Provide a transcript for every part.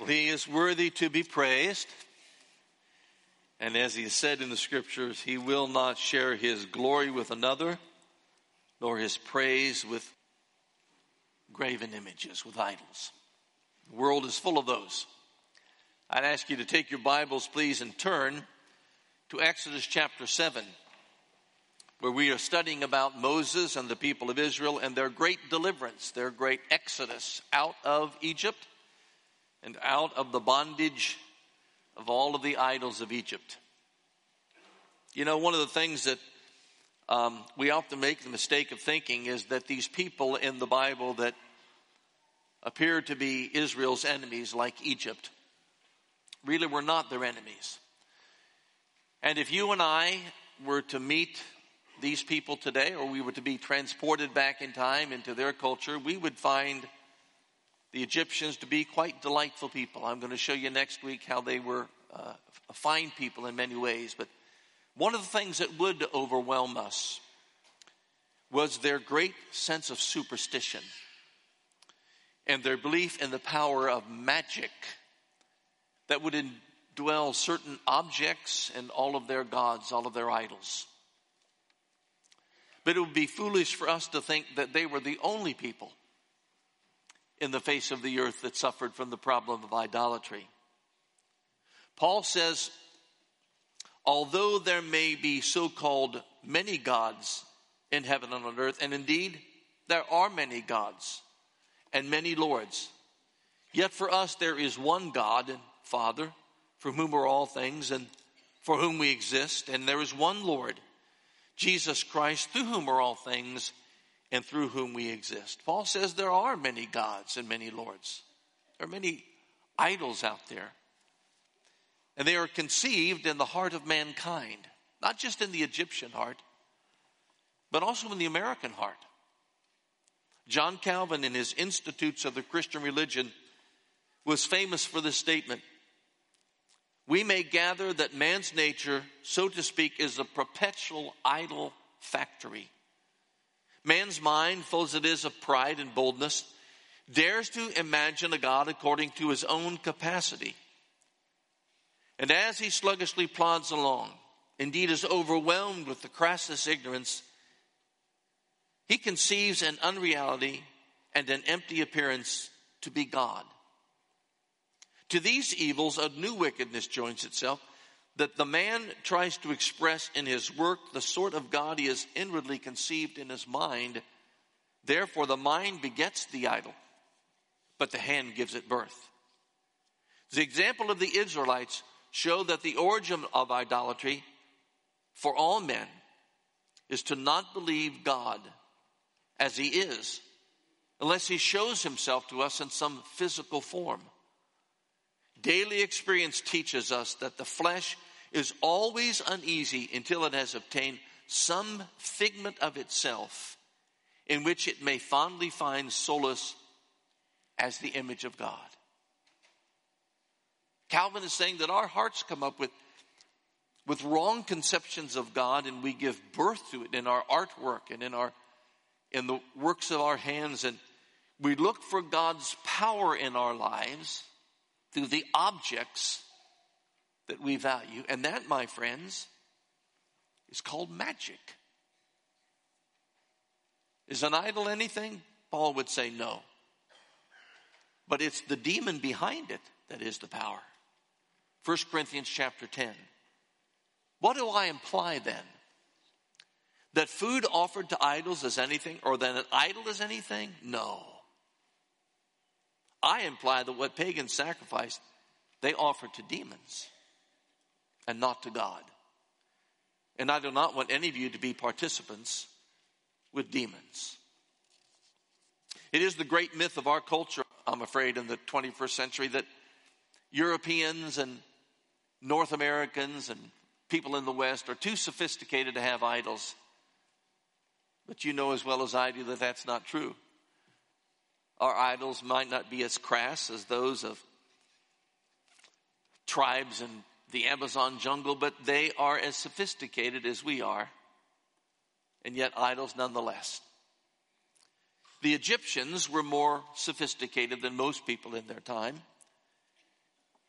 He is worthy to be praised. And as he said in the scriptures, he will not share his glory with another, nor his praise with graven images, with idols. The world is full of those. I'd ask you to take your Bibles, please, and turn to Exodus chapter 7, where we are studying about Moses and the people of Israel and their great deliverance, their great exodus out of Egypt and out of the bondage of all of the idols of Egypt. You know, one of the things that we often make the mistake of thinking is that these people in the Bible that appear to be Israel's enemies, like Egypt, really were not their enemies. And if you and I were to meet these people today, or we were to be transported back in time into their culture, we would find the Egyptians to be quite delightful people. I'm going to show you next week how they were fine people in many ways. But one of the things that would overwhelm us was their great sense of superstition and their belief in the power of magic that would indwell certain objects and all of their gods, all of their idols. But it would be foolish for us to think that they were the only people in the face of the earth that suffered from the problem of idolatry. Paul says, although there may be so-called many gods in heaven and on earth, and indeed there are many gods and many lords, yet for us there is one God and Father, from whom are all things and for whom we exist, and there is one Lord, Jesus Christ, through whom are all things and through whom we exist. Paul says there are many gods and many lords. There are many idols out there. And they are conceived in the heart of mankind, not just in the Egyptian heart, but also in the American heart. John Calvin, in his Institutes of the Christian Religion, was famous for this statement: we may gather that man's nature, so to speak, is a perpetual idol factory. Man's mind, full as it is of pride and boldness, dares to imagine a God according to his own capacity. And as he sluggishly plods along, indeed is overwhelmed with the crassest ignorance, he conceives an unreality and an empty appearance to be God. To these evils, a new wickedness joins itself, that the man tries to express in his work the sort of God he has inwardly conceived in his mind. Therefore, the mind begets the idol, but the hand gives it birth. The example of the Israelites show that the origin of idolatry for all men is to not believe God as he is, unless he shows himself to us in some physical form. Daily experience teaches us that the flesh is always uneasy until it has obtained some figment of itself in which it may fondly find solace as the image of God. Calvin is saying that our hearts come up with wrong conceptions of God, and we give birth to it in our artwork and in the works of our hands, and we look for God's power in our lives through the objects that we value. And that, my friends, is called magic. Is an idol anything? Paul would say no. But it's the demon behind it that is the power. 1 Corinthians chapter 10. What do I imply then? That food offered to idols is anything, or that an idol is anything? No. I imply that what pagans sacrificed, they offered to demons and not to God. And I do not want any of you to be participants with demons. It is the great myth of our culture, I'm afraid, in the 21st century, that Europeans and North Americans and people in the West are too sophisticated to have idols. But you know as well as I do that that's not true. Our idols might not be as crass as those of tribes in the Amazon jungle, but they are as sophisticated as we are, and yet idols nonetheless. The Egyptians were more sophisticated than most people in their time.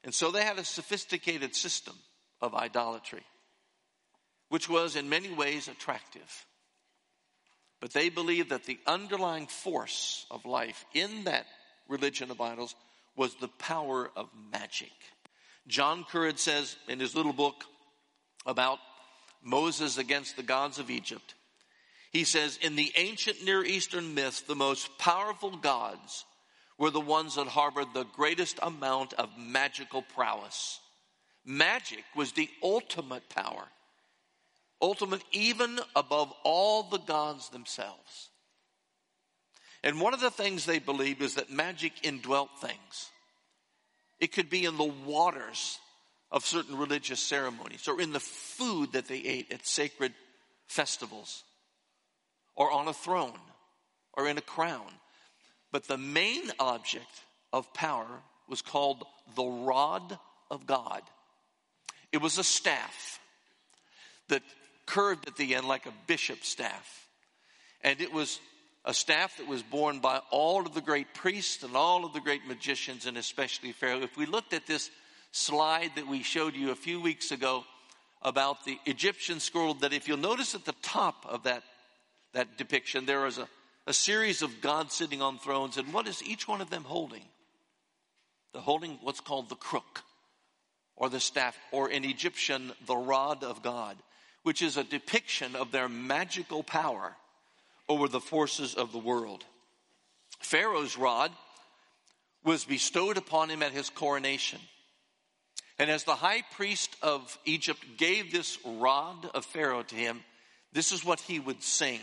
And so they had a sophisticated system of idolatry, which was in many ways attractive. But they believed that the underlying force of life in that religion of idols was the power of magic. John Currid says in his little book about Moses against the gods of Egypt, he says, in the ancient Near Eastern myths, the most powerful gods were the ones that harbored the greatest amount of magical prowess. Magic was the ultimate power, ultimate even above all the gods themselves. And one of the things they believed is that magic indwelt things. It could be in the waters of certain religious ceremonies, or in the food that they ate at sacred festivals, or on a throne, or in a crown. But the main object of power was called the rod of God. It was a staff that curved at the end like a bishop's staff. And it was a staff that was borne by all of the great priests and all of the great magicians, and especially Pharaoh. If we looked at this slide that we showed you a few weeks ago about the Egyptian scroll, that if you'll notice at the top of that depiction, there is a series of gods sitting on thrones. And what is each one of them holding? They're holding what's called the crook, or the staff, or in Egyptian, the rod of God, which is a depiction of their magical power over the forces of the world. Pharaoh's rod was bestowed upon him at his coronation. And as the high priest of Egypt gave this rod of Pharaoh to him, this is what he would sing.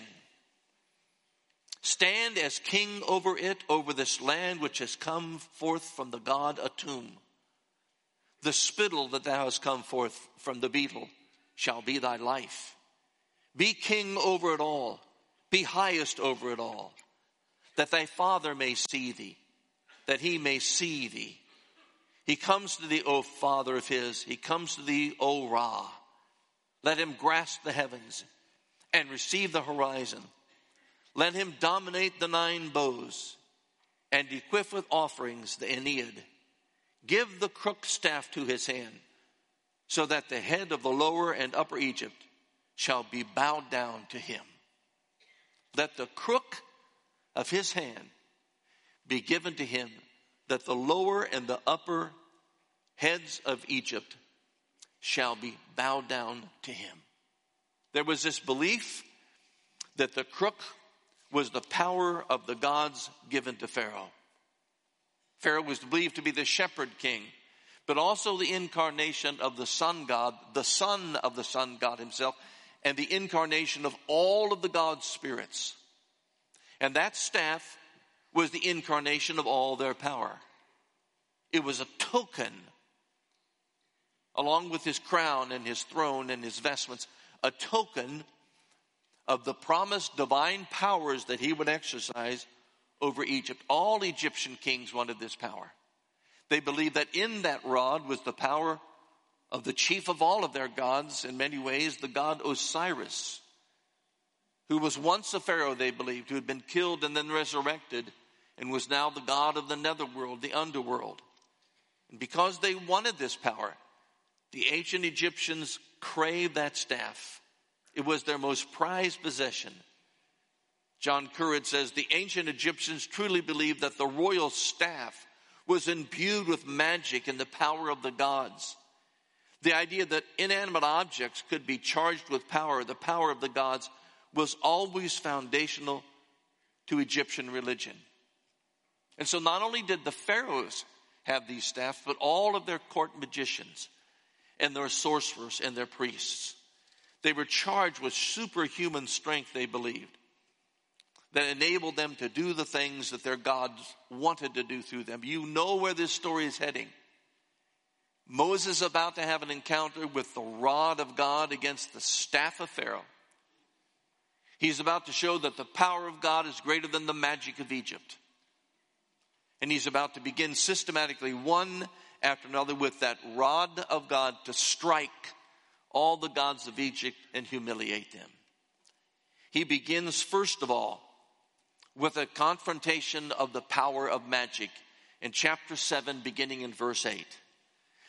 Stand as king over it, over this land which has come forth from the god Atum. The spittle that thou hast come forth from the beetle shall be thy life. Be king over it all. Be highest over it all. That thy father may see thee. That he may see thee. He comes to thee, O Father of his. He comes to thee, O Ra. Let him grasp the heavens and receive the horizon. Let him dominate the 9 bows and equip with offerings the Aeneid. Give the crook staff to his hand, so that the head of the lower and upper Egypt shall be bowed down to him. Let the crook of his hand be given to him, that the lower and the upper heads of Egypt shall be bowed down to him. There was this belief that the crook was the power of the gods given to Pharaoh. Pharaoh was believed to be the shepherd king, but also the incarnation of the sun god, the son of the sun god himself, and the incarnation of all of the God's spirits. And that staff was the incarnation of all their power. It was a token, along with his crown and his throne and his vestments, a token of the promised divine powers that he would exercise over Egypt. All Egyptian kings wanted this power. They believed that in that rod was the power of the chief of all of their gods, in many ways, the god Osiris, who was once a pharaoh, they believed, who had been killed and then resurrected, and was now the god of the netherworld, the underworld. And because they wanted this power, the ancient Egyptians craved that staff. It was their most prized possession. John Currid says, the ancient Egyptians truly believed that the royal staff was imbued with magic and the power of the gods. The idea that inanimate objects could be charged with power, the power of the gods, was always foundational to Egyptian religion. And so not only did the pharaohs have these staffs, but all of their court magicians and their sorcerers and their priests. They were charged with superhuman strength, they believed, that enabled them to do the things that their gods wanted to do through them. You know where this story is heading. Moses is about to have an encounter with the rod of God against the staff of Pharaoh. He's about to show that the power of God is greater than the magic of Egypt. And he's about to begin systematically, one after another, with that rod of God to strike all the gods of Egypt and humiliate them. He begins, first of all, with a confrontation of the power of magic in chapter 7, beginning in verse 8.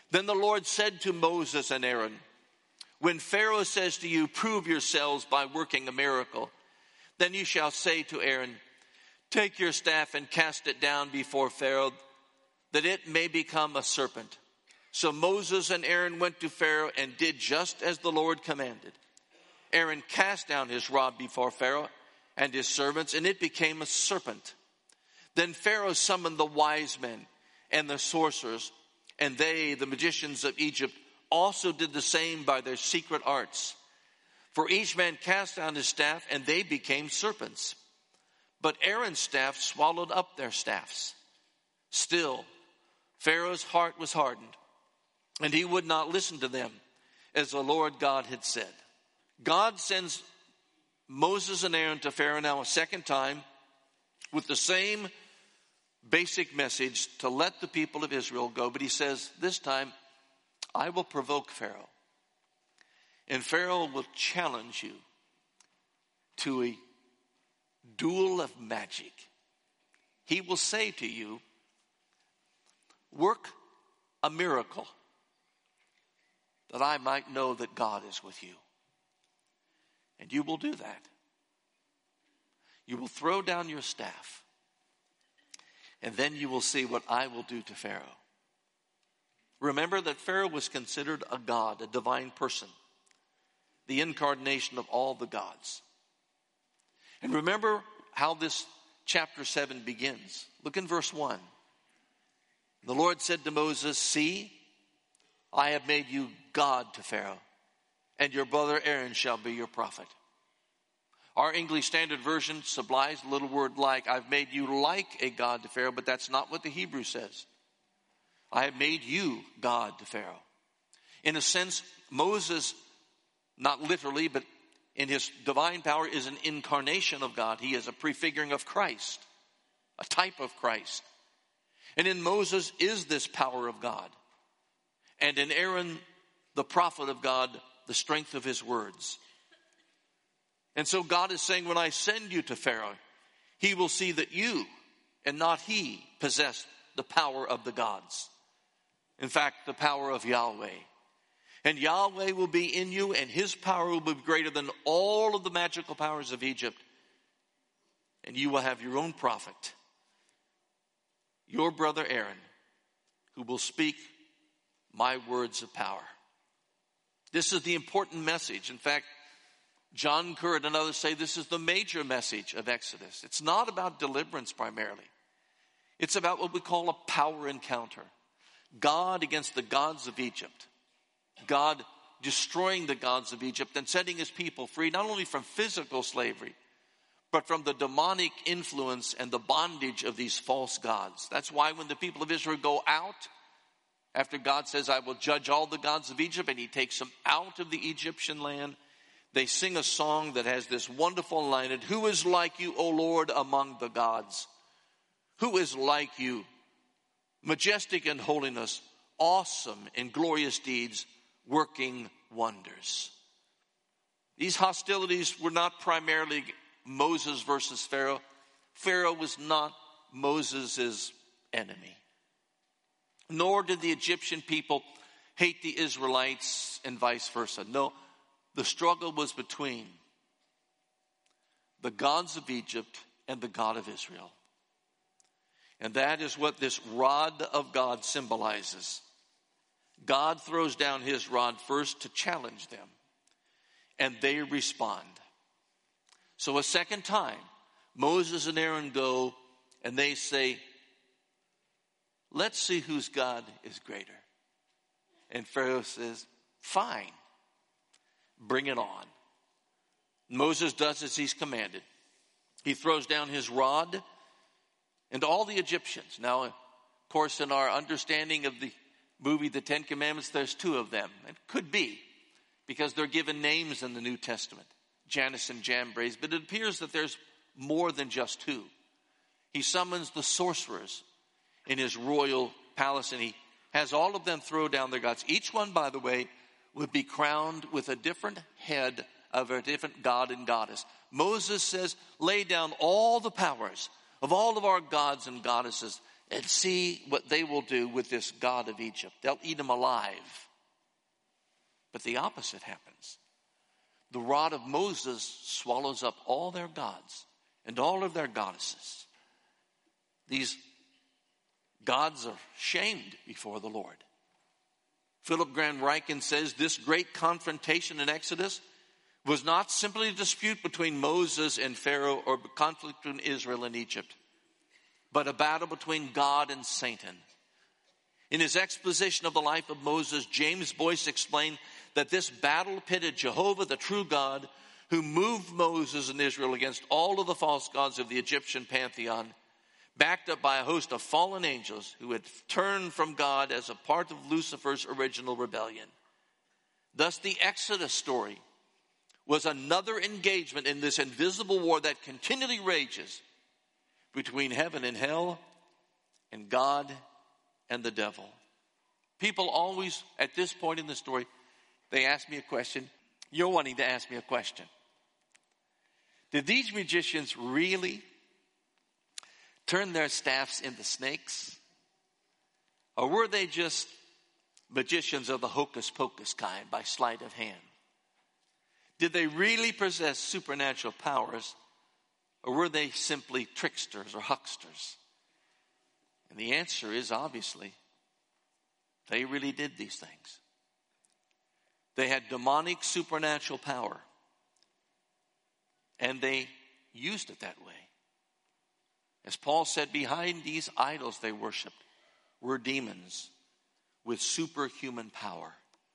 Then the Lord said to Moses and Aaron, when Pharaoh says to you, prove yourselves by working a miracle, then you shall say to Aaron, take your staff and cast it down before Pharaoh, that it may become a serpent. So Moses and Aaron went to Pharaoh and did just as the Lord commanded. Aaron cast down his rod before Pharaoh and his servants, and it became a serpent. Then Pharaoh summoned the wise men and the sorcerers, and they, the magicians of Egypt, also did the same by their secret arts. For each man cast down his staff, and they became serpents. But Aaron's staff swallowed up their staffs. Still, Pharaoh's heart was hardened, and he would not listen to them, as the Lord God had said. God sends Moses and Aaron to Pharaoh now a second time with the same basic message to let the people of Israel go. But he says, this time, I will provoke Pharaoh. And Pharaoh will challenge you to a duel of magic. He will say to you, work a miracle that I might know that God is with you. And you will do that. You will throw down your staff. And then you will see what I will do to Pharaoh. Remember that Pharaoh was considered a god, a divine person, the incarnation of all the gods. And remember how this chapter 7 begins. Look in verse 1. The Lord said to Moses, see, I have made you God to Pharaoh, and your brother Aaron shall be your prophet. Our English Standard Version supplies a little word like, I've made you like a god to Pharaoh, but that's not what the Hebrew says. I have made you God to Pharaoh. In a sense, Moses, not literally, but in his divine power, is an incarnation of God. He is a prefiguring of Christ, a type of Christ. And in Moses is this power of God. And in Aaron, the prophet of God, the strength of his words. And so God is saying, when I send you to Pharaoh, he will see that you and not he possess the power of the gods. In fact, the power of Yahweh. And Yahweh will be in you, and his power will be greater than all of the magical powers of Egypt. And you will have your own prophet, your brother Aaron, who will speak my words of power. This is the important message. In fact, John Curran and others say this is the major message of Exodus. It's not about deliverance primarily. It's about what we call a power encounter. God against the gods of Egypt. God destroying the gods of Egypt and setting his people free, not only from physical slavery, but from the demonic influence and the bondage of these false gods. That's why when the people of Israel go out, after God says, I will judge all the gods of Egypt, and he takes them out of the Egyptian land, they sing a song that has this wonderful line, who is like you, O Lord, among the gods? Who is like you? Majestic in holiness, awesome in glorious deeds, working wonders. These hostilities were not primarily Moses versus Pharaoh. Pharaoh was not Moses' enemy. Nor did the Egyptian people hate the Israelites and vice versa. No, the struggle was between the gods of Egypt and the God of Israel. And that is what this rod of God symbolizes. God throws down his rod first to challenge them, and they respond. So a second time, Moses and Aaron go, and they say, let's see whose God is greater. And Pharaoh says, fine, bring it on. Moses does as he's commanded. He throws down his rod, and all the Egyptians. Now, of course, in our understanding of the movie, The Ten Commandments, there's two of them. It could be, because they're given names in the New Testament, Jannes and Jambres, but it appears that there's more than just two. He summons the sorcerers in his royal palace, and he has all of them throw down their gods. Each one, by the way, would be crowned with a different head of a different god and goddess. Moses says, lay down all the powers of all of our gods and goddesses and see what they will do with this God of Egypt. They'll eat him alive. But the opposite happens. The rod of Moses swallows up all their gods and all of their goddesses. These gods are shamed before the Lord. Philip Graham Ryken says this great confrontation in Exodus was not simply a dispute between Moses and Pharaoh or a conflict between Israel and Egypt, but a battle between God and Satan. In his exposition of the life of Moses, James Boyce explained that this battle pitted Jehovah, the true God, who moved Moses and Israel against all of the false gods of the Egyptian pantheon, backed up by a host of fallen angels who had turned from God as a part of Lucifer's original rebellion. Thus, the Exodus story was another engagement in this invisible war that continually rages between heaven and hell and God and the devil. People always, at this point in the story, they ask me a question. You're wanting to ask me a question. Did these magicians really turn their staffs into snakes? Or were they just magicians of the hocus pocus kind by sleight of hand? Did they really possess supernatural powers, or were they simply tricksters or hucksters? And the answer is obviously, they really did these things. They had demonic supernatural power, and they used it that way. As Paul said, behind these idols they worshiped were demons with superhuman power.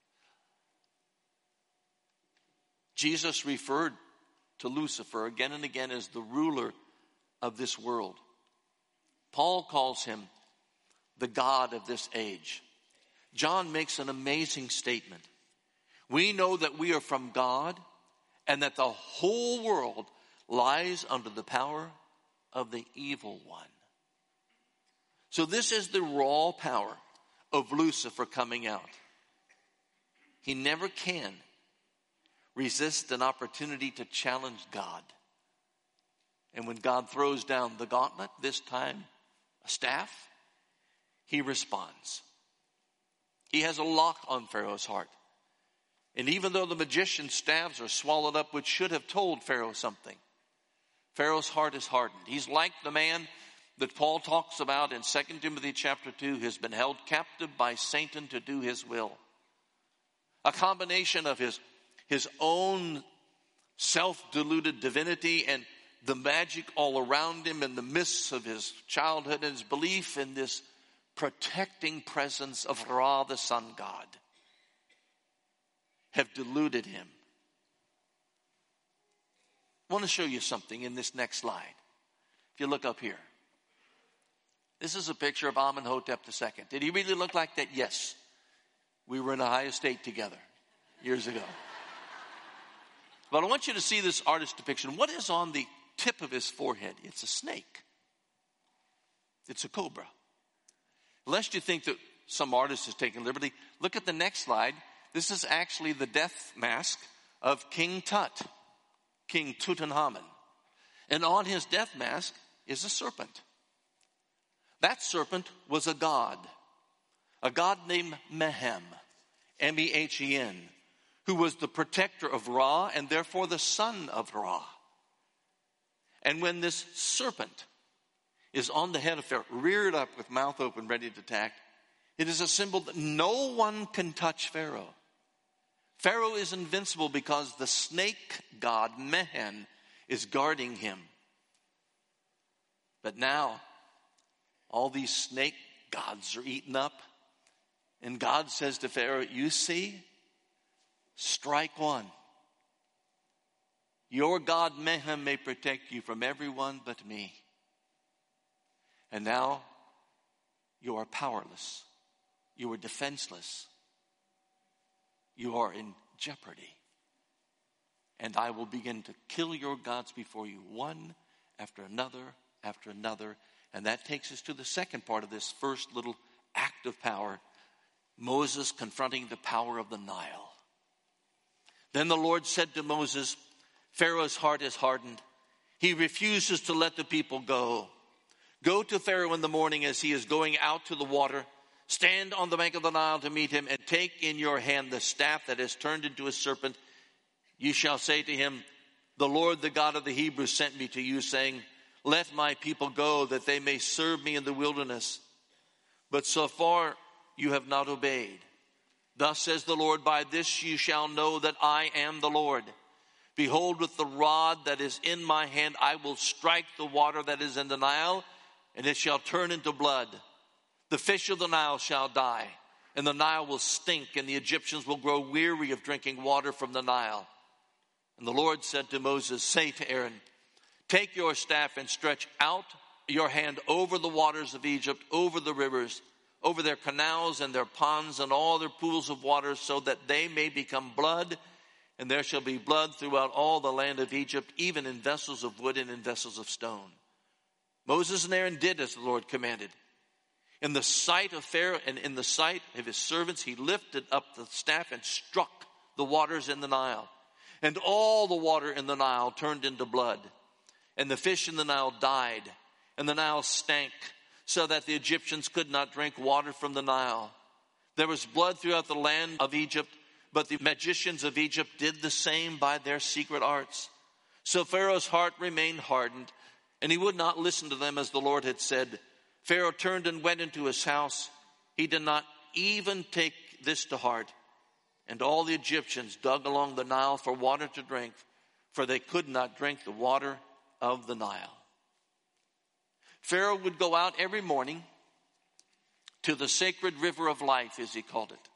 Jesus referred to Lucifer again and again as the ruler of this world. Paul calls him the God of this age. John makes an amazing statement. We know that we are from God and that the whole world lies under the power of the evil one. So this is the raw power of Lucifer coming out. He never can resist an opportunity to challenge God. And when God throws down the gauntlet, this time a staff, he responds. He has a lock on Pharaoh's heart. And even though the magician's staves are swallowed up, which should have told Pharaoh something, Pharaoh's heart is hardened. He's like the man that Paul talks about in 2 Timothy chapter 2, has been held captive by Satan to do his will. A combination of his own self-deluded divinity and the magic all around him in the midst of his childhood and his belief in this protecting presence of Ra, the sun god, have deluded him. I want to show you something in this next slide. If you look up here. This is a picture of Amenhotep II. Did he really look like that? Yes. We were in Ohio State together years ago. But I want you to see this artist depiction. What is on the tip of his forehead? It's a snake. It's a cobra. Lest you think that some artist is taking liberty, look at the next slide. This is actually the death mask of King Tut, King Tutankhamun. And on his death mask is a serpent. That serpent was a god named Mehem, M-E-H-E-N, who was the protector of Ra and therefore the son of Ra. And when this serpent is on the head of Pharaoh, reared up with mouth open, ready to attack, it is a symbol that no one can touch Pharaoh. Pharaoh is invincible because the snake god, Mehen, is guarding him. But now, all these snake gods are eaten up. And God says to Pharaoh, you see, strike one. Your God, Mehem, may protect you from everyone but me. And now, you are powerless. You are defenseless. You are in jeopardy. And I will begin to kill your gods before you, one after another, after another. And that takes us to the second part of this first little act of power. Moses confronting the power of the Nile. Then the Lord said to Moses, Pharaoh's heart is hardened. He refuses to let the people go. Go to Pharaoh in the morning as he is going out to the water. Stand on the bank of the Nile to meet him, and take in your hand the staff that has turned into a serpent. You shall say to him, the Lord, the God of the Hebrews, sent me to you, saying, let my people go, that they may serve me in the wilderness. But so far you have not obeyed. Thus says the Lord, by this you shall know that I am the Lord. Behold, with the rod that is in my hand, I will strike the water that is in the Nile, and it shall turn into blood. The fish of the Nile shall die, and the Nile will stink, and the Egyptians will grow weary of drinking water from the Nile. And the Lord said to Moses, say to Aaron, take your staff and stretch out your hand over the waters of Egypt, over the rivers, over their canals and their ponds and all their pools of water, so that they may become blood, and there shall be blood throughout all the land of Egypt, even in vessels of wood and in vessels of stone. Moses and Aaron did as the Lord commanded. In the sight of Pharaoh and in the sight of his servants, he lifted up the staff and struck the waters in the Nile. And all the water in the Nile turned into blood. And the fish in the Nile died, and the Nile stank, so that the Egyptians could not drink water from the Nile. There was blood throughout the land of Egypt, but the magicians of Egypt did the same by their secret arts. So Pharaoh's heart remained hardened, and he would not listen to them as the Lord had said. Pharaoh turned and went into his house. He did not even take this to heart. And all the Egyptians dug along the Nile for water to drink, for they could not drink the water of the Nile. Pharaoh would go out every morning to the sacred river of life, as he called it.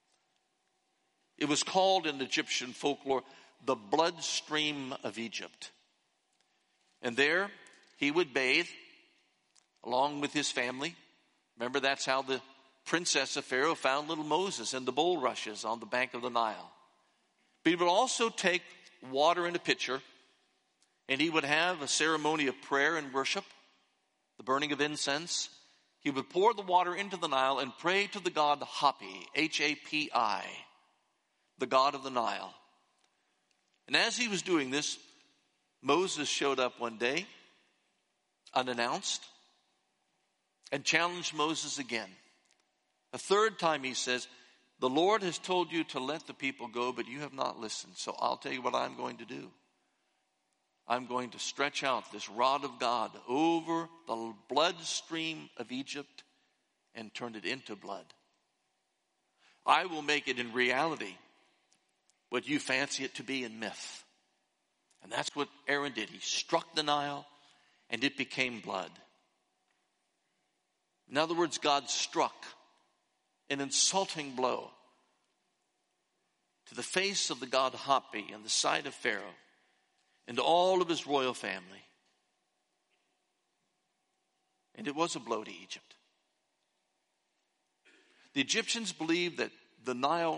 It was called in Egyptian folklore the bloodstream of Egypt. And there he would bathe along with his family. Remember, that's how the princess of Pharaoh found little Moses in the bulrushes on the bank of the Nile. But he would also take water in a pitcher, and he would have a ceremony of prayer and worship, the burning of incense. He would pour the water into the Nile and pray to the god Hapi, H-A-P-I, the god of the Nile. And as he was doing this, Moses showed up one day, unannounced, and challenged Moses again. A third time he says, the Lord has told you to let the people go, but you have not listened. So I'll tell you what I'm going to do. I'm going to stretch out this rod of God over the bloodstream of Egypt and turn it into blood. I will make it in reality what you fancy it to be in myth. And that's what Aaron did. He struck the Nile and it became blood. In other words, God struck an insulting blow to the face of the god Hapi and the sight of Pharaoh and all of his royal family. And it was a blow to Egypt. The Egyptians believed that the Nile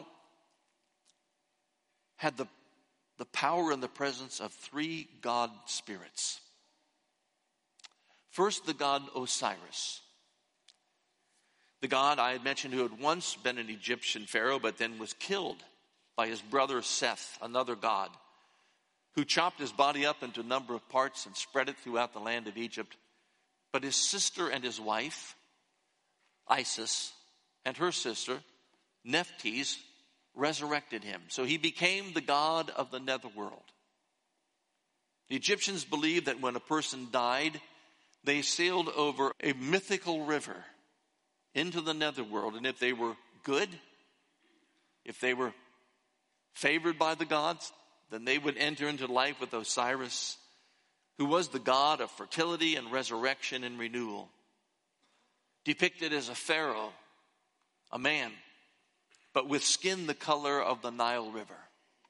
had the power and the presence of three god spirits. First, the god Osiris. The god I had mentioned who had once been an Egyptian pharaoh, but then was killed by his brother Seth, another god, who chopped his body up into a number of parts and spread it throughout the land of Egypt. But his sister and his wife, Isis, and her sister, Nephthys, resurrected him. So he became the god of the netherworld. The Egyptians believed that when a person died, they sailed over a mythical river into the netherworld. And if they were good, if they were favored by the gods, then they would enter into life with Osiris, who was the god of fertility and resurrection and renewal, depicted as a pharaoh, a man, but with skin the color of the Nile River.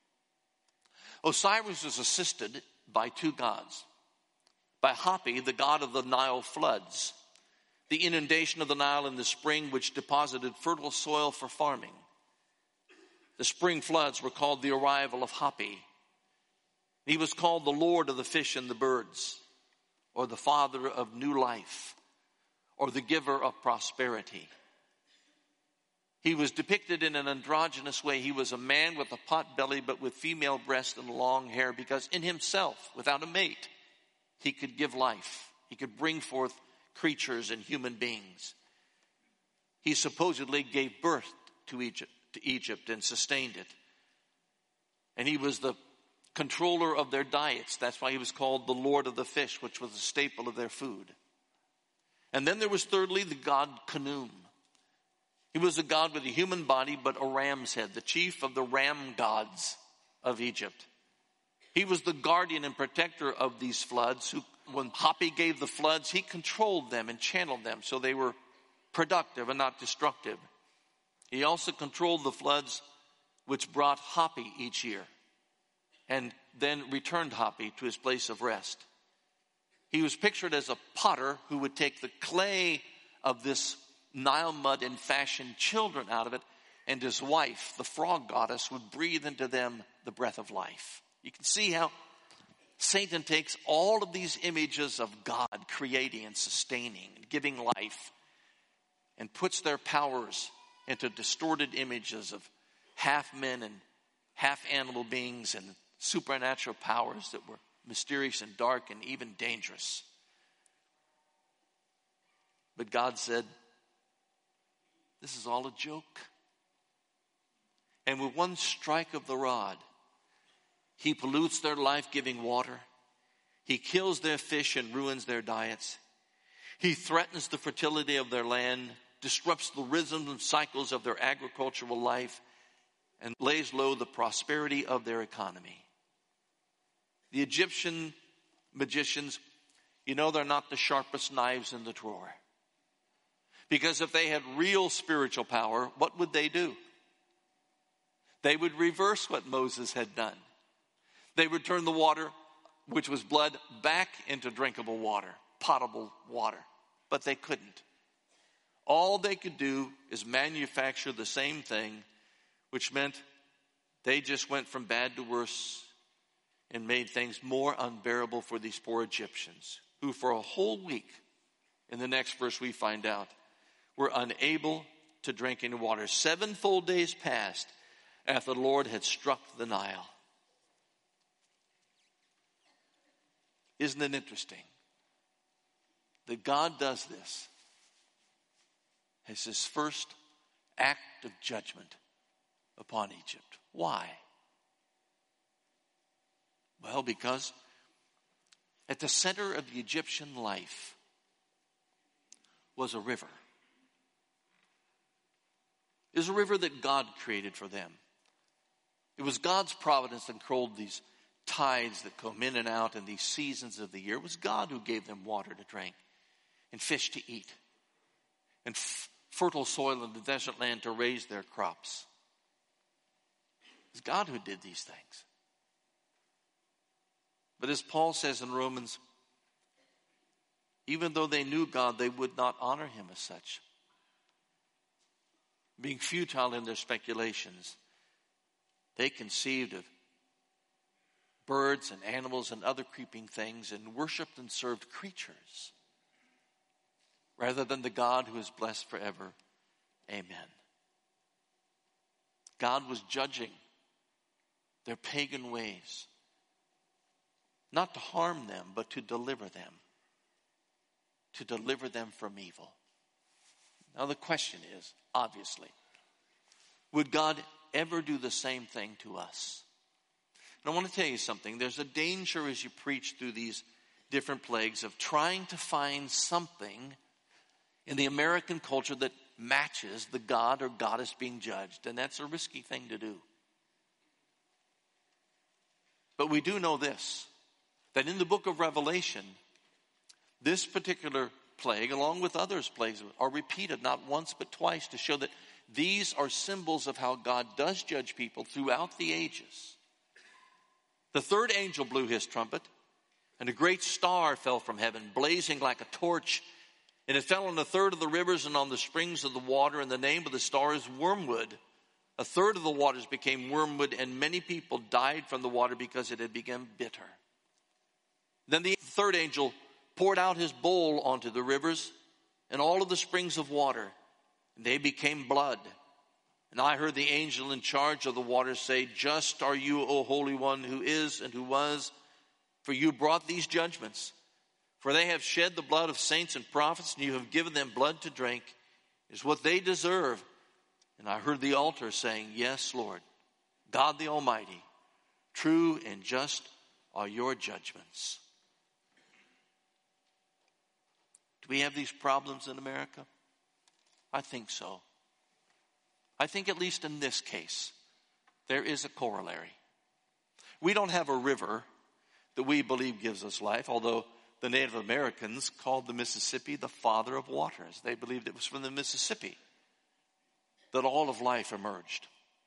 Osiris was assisted by two gods. By Hapi, the god of the Nile floods, the inundation of the Nile in the spring, which deposited fertile soil for farming. The spring floods were called the arrival of Hapi. He was called the Lord of the fish and the birds, or the father of new life, or the giver of prosperity. He was depicted in an androgynous way. He was a man with a pot belly, but with female breast and long hair, because in himself, without a mate, he could give life. He could bring forth creatures and human beings. He supposedly gave birth to Egypt and sustained it. And he was the controller of their diets. That's why he was called the Lord of the Fish, which was a staple of their food. And then there was thirdly the god Khnum. He was a god with a human body but a ram's head, the chief of the ram gods of Egypt. He was the guardian and protector of these floods. Who, when Hapi gave the floods, he controlled them and channeled them so they were productive and not destructive. He also controlled the floods which brought Hapi each year and then returned Hapi to his place of rest. He was pictured as a potter who would take the clay of this Nile mud and fashion children out of it, and his wife, the frog goddess, would breathe into them the breath of life. You can see how Satan takes all of these images of God creating and sustaining and giving life and puts their powers into distorted images of half men and half animal beings and supernatural powers that were mysterious and dark and even dangerous. But God said, this is all a joke. And with one strike of the rod, he pollutes their life-giving water. He kills their fish and ruins their diets. He threatens the fertility of their land, disrupts the rhythms and cycles of their agricultural life, and lays low the prosperity of their economy. The Egyptian magicians, they're not the sharpest knives in the drawer. Because if they had real spiritual power, what would they do? They would reverse what Moses had done. They would turn the water, which was blood, back into drinkable water, potable water. But they couldn't. All they could do is manufacture the same thing, which meant they just went from bad to worse and made things more unbearable for these poor Egyptians, who for a whole week, in the next verse we find out, were unable to drink any water. 7 full days passed after the Lord had struck the Nile. Isn't it interesting that God does this as his first act of judgment upon Egypt? Why? Well, because at the center of the Egyptian life was a river. It was a river that God created for them. It was God's providence that controlled these tides that come in and out in these seasons of the year. It was God who gave them water to drink and fish to eat and fertile soil in the desert land to raise their crops. It was God who did these things. But as Paul says in Romans, even though they knew God, they would not honor him as such. Being futile in their speculations, they conceived of birds and animals and other creeping things and worshiped and served creatures rather than the God who is blessed forever. Amen. God was judging their pagan ways, not to harm them, but to deliver them from evil. Now the question is, obviously, would God ever do the same thing to us? And I want to tell you something. There's a danger as you preach through these different plagues of trying to find something in the American culture that matches the God or goddess being judged. And that's a risky thing to do. But we do know this, that in the book of Revelation, this particular plague, along with others' plagues, are repeated not once but twice to show that these are symbols of how God does judge people throughout the ages. The third angel blew his trumpet, and a great star fell from heaven, blazing like a torch, and it fell on a third of the rivers and on the springs of the water, and the name of the star is Wormwood. A third of the waters became wormwood, and many people died from the water because it had become bitter. Then the third angel poured out his bowl onto the rivers and all of the springs of water, and they became blood. And I heard the angel in charge of the waters say, "Just are you, O Holy One, who is and who was, for you brought these judgments. For they have shed the blood of saints and prophets, and you have given them blood to drink, is what they deserve. And I heard the altar saying, Yes, Lord, God the Almighty, true and just are your judgments. Do we have these problems in America? I think so. I think at least in this case, there is a corollary. We don't have a river that we believe gives us life, although the Native Americans called the Mississippi the father of waters. They believed it was from the Mississippi that all of life emerged.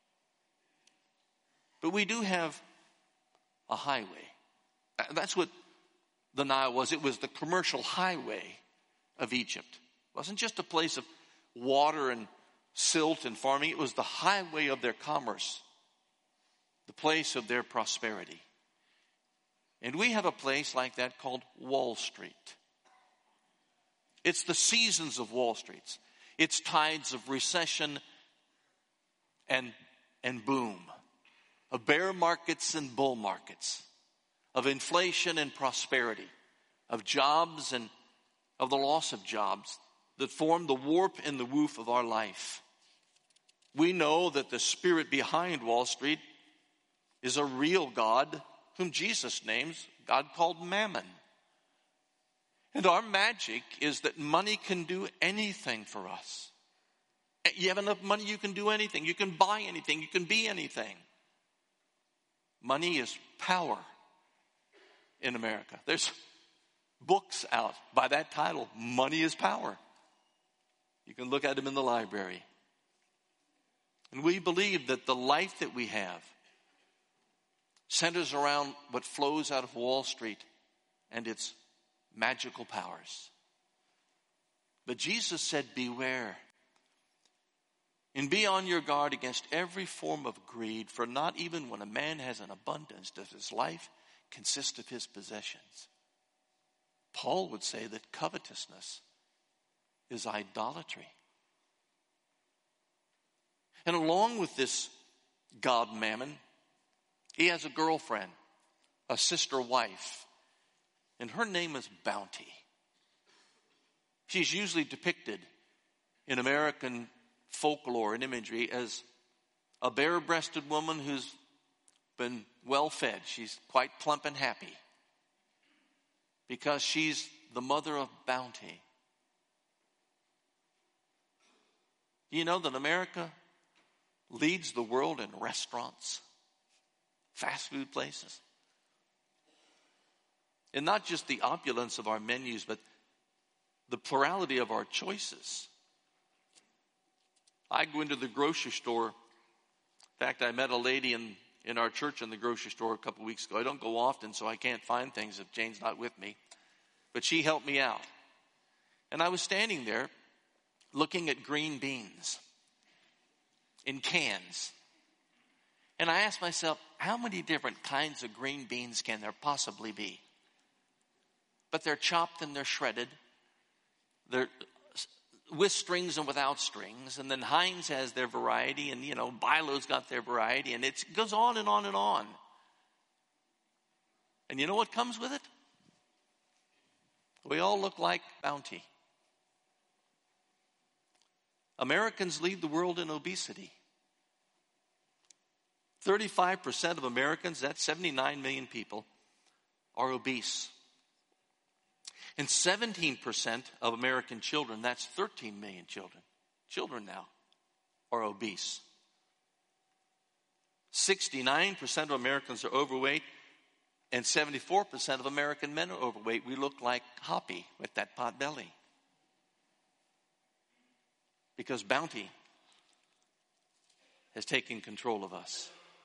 But we do have a highway. That's what the Nile was. It was the commercial highway of Egypt. It wasn't just a place of water and silt and farming. It was the highway of their commerce, the place of their prosperity. And we have a place like that called Wall Street. It's the seasons of Wall Street. It's tides of recession and boom, of bear markets and bull markets, of inflation and prosperity, of jobs and of the loss of jobs that form the warp and the woof of our life. We know that the spirit behind Wall Street is a real God whom Jesus names God called Mammon. And our magic is that money can do anything for us. You have enough money, you can do anything. You can buy anything. You can be anything. Money is power in America. There's books out by that title, Money is Power. You can look at them in the library. And we believe that the life that we have centers around what flows out of Wall Street and its magical powers. But Jesus said, beware, and be on your guard against every form of greed, for not even when a man has an abundance does his life consist of his possessions. Paul would say that covetousness is idolatry. And along with this God Mammon, he has a girlfriend, a sister wife, and her name is Bounty. She's usually depicted in American folklore and imagery as a bare-breasted woman who's been well fed. She's quite plump and happy because she's the mother of bounty. Do you know that America leads the world in restaurants? Fast food places. And not just the opulence of our menus, but the plurality of our choices. I go into the grocery store. In fact, I met a lady in our church in the grocery store a couple weeks ago. I don't go often, so I can't find things if Jane's not with me. But she helped me out. And I was standing there looking at green beans in cans. And I asked myself, how many different kinds of green beans can there possibly be? But they're chopped and they're shredded. They're with strings and without strings. And then Heinz has their variety, and, Bilo's got their variety, and it goes on and on and on. And you know what comes with it? We all look like Bounty. Americans lead the world in obesity. 35% of Americans, that's 79 million people, are obese. And 17% of American children, that's 13 million children now, are obese. 69% of Americans are overweight, and 74% of American men are overweight. We look like Hoppy with that pot belly. Because bounty has taken control of us.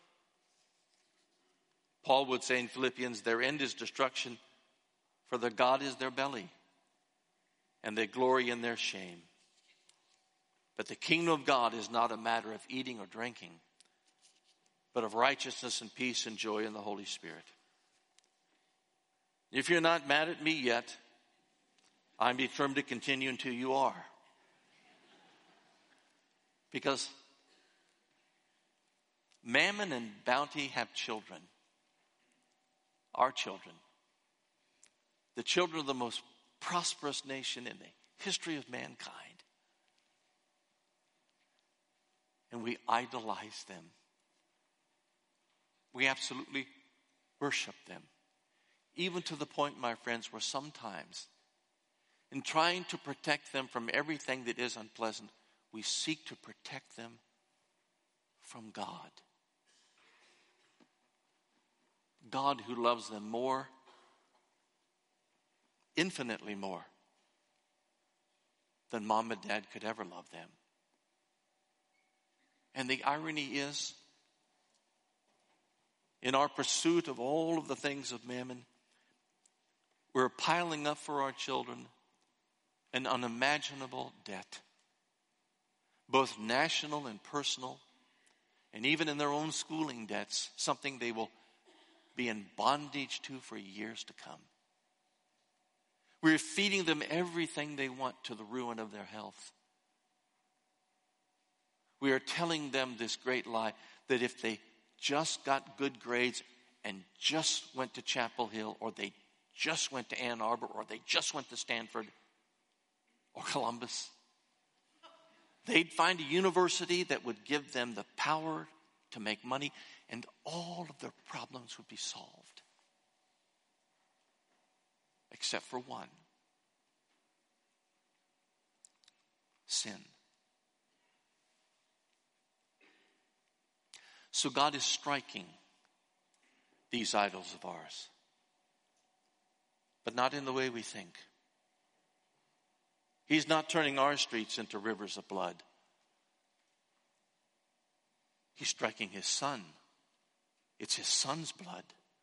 Paul would say in Philippians, their end is destruction, for their God is their belly, and they glory in their shame. But the kingdom of God is not a matter of eating or drinking, but of righteousness and peace and joy in the Holy Spirit. If you're not mad at me yet, I'm determined to continue until you are. Because Mammon and Bounty have children, our children. the children of the most prosperous nation in the history of mankind. And we idolize them. We absolutely worship them. Even to the point, my friends, where sometimes, in trying to protect them from everything that is unpleasant, we seek to protect them from God. God who loves them more, infinitely more, than mom and dad could ever love them. And the irony is, in our pursuit of all of the things of mammon, we're piling up for our children an unimaginable debt, both national and personal, and even in their own schooling debts, something they will be in bondage to for years to come. We're feeding them everything they want to the ruin of their health. We are telling them this great lie that if they just got good grades and just went to Chapel Hill, or they just went to Ann Arbor, or they just went to Stanford or Columbus, they'd find a university that would give them the power to make money, and all of their problems would be solved. Except for one: sin. So God is striking these idols of ours, but not in the way we think. He's not turning our streets into rivers of blood. He's striking his son. It's his son's blood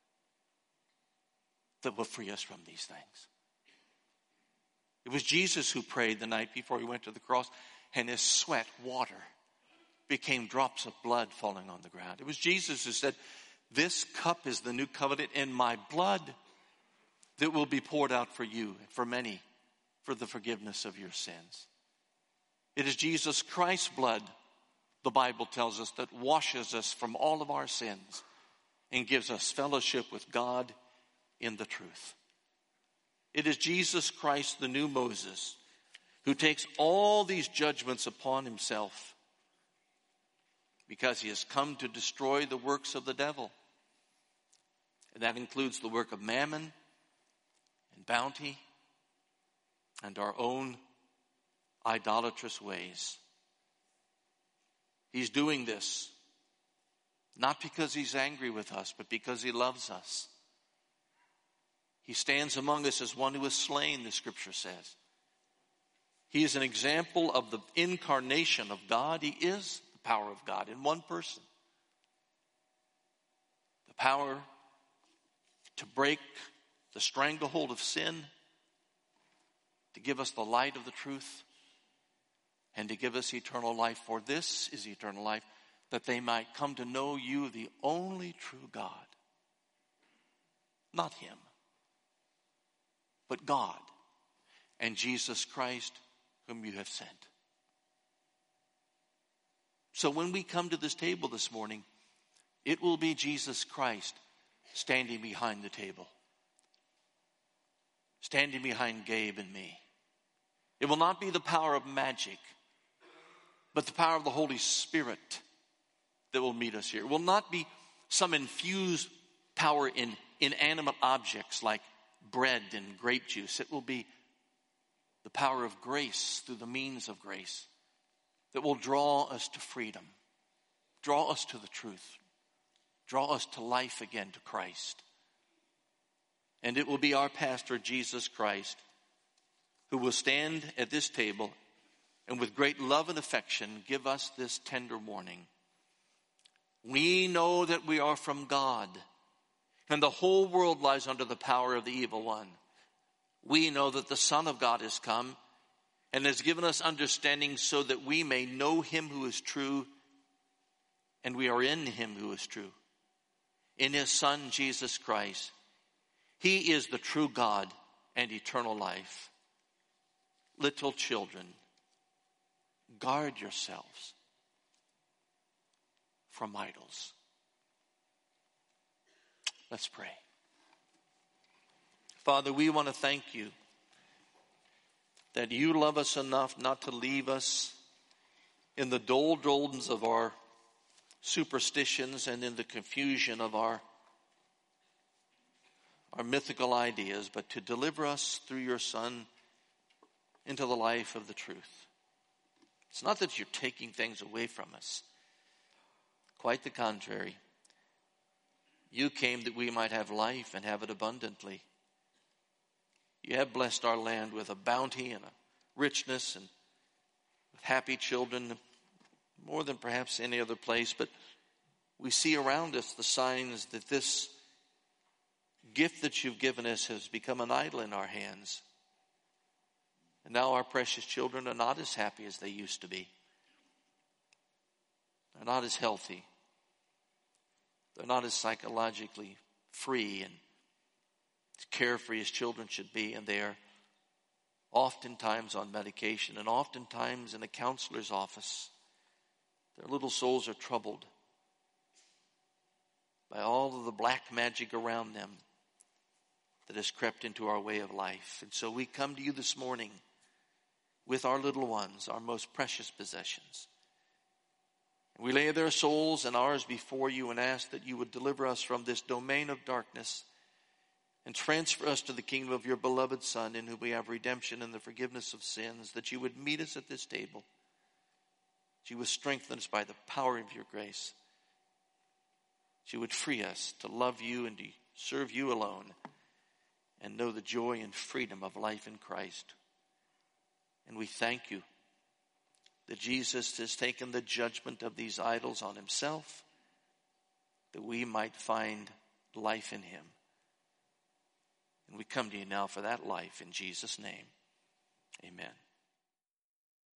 that will free us from these things. It was Jesus who prayed the night before he went to the cross, and his sweat, water, became drops of blood falling on the ground. It was Jesus who said, "This cup is the new covenant in my blood that will be poured out for you and for many for the forgiveness of your sins." It is Jesus Christ's blood, the Bible tells us, that washes us from all of our sins and gives us fellowship with God in the truth. It is Jesus Christ, the new Moses, who takes all these judgments upon himself because he has come to destroy the works of the devil. And that includes the work of mammon and bounty and our own idolatrous ways. He's doing this not because he's angry with us, but because he loves us. He stands among us as one who is slain, the scripture says. He is an example of the incarnation of God. He is the power of God in one person. The power to break the stranglehold of sin, to give us the light of the truth, and to give us eternal life. For this is eternal life, that they might come to know you, the only true God. Not him, but God and Jesus Christ, whom you have sent. So when we come to this table this morning, it will be Jesus Christ standing behind the table, standing behind Gabe and me. It will not be the power of magic, but the power of the Holy Spirit that will meet us here. It will not be some infused power in inanimate objects like bread and grape juice. It will be the power of grace through the means of grace that will draw us to freedom, draw us to the truth, draw us to life again, to Christ. And it will be our pastor, Jesus Christ, who will stand at this table and with great love and affection give us this tender warning. We know that we are from God, and the whole world lies under the power of the evil one. We know that the Son of God has come and has given us understanding so that we may know him who is true, and we are in him who is true, in his Son, Jesus Christ. He is the true God and eternal life. Little children, guard yourselves from idols. Let's pray. Father, we want to thank you that you love us enough not to leave us in the doldrums of our superstitions and in the confusion of our mythical ideas, but to deliver us through your Son into the life of the truth. It's not that you're taking things away from us. Quite the contrary. You came that we might have life and have it abundantly. You have blessed our land with a bounty and a richness and with happy children, more than perhaps any other place. But we see around us the signs that this gift that you've given us has become an idol in our hands. And now our precious children are not as happy as they used to be. They're not as healthy. They're not as psychologically free and carefree as children should be, and they are oftentimes on medication and oftentimes in a counselor's office. Their little souls are troubled by all of the black magic around them that has crept into our way of life. And so we come to you this morning with our little ones, our most precious possessions. We lay their souls and ours before you and ask that you would deliver us from this domain of darkness and transfer us to the kingdom of your beloved Son, in whom we have redemption and the forgiveness of sins, that you would meet us at this table, that you would strengthen us by the power of your grace, that you would free us to love you and to serve you alone and know the joy and freedom of life in Christ. And we thank you that Jesus has taken the judgment of these idols on himself, that we might find life in him. And we come to you now for that life in Jesus' name. Amen.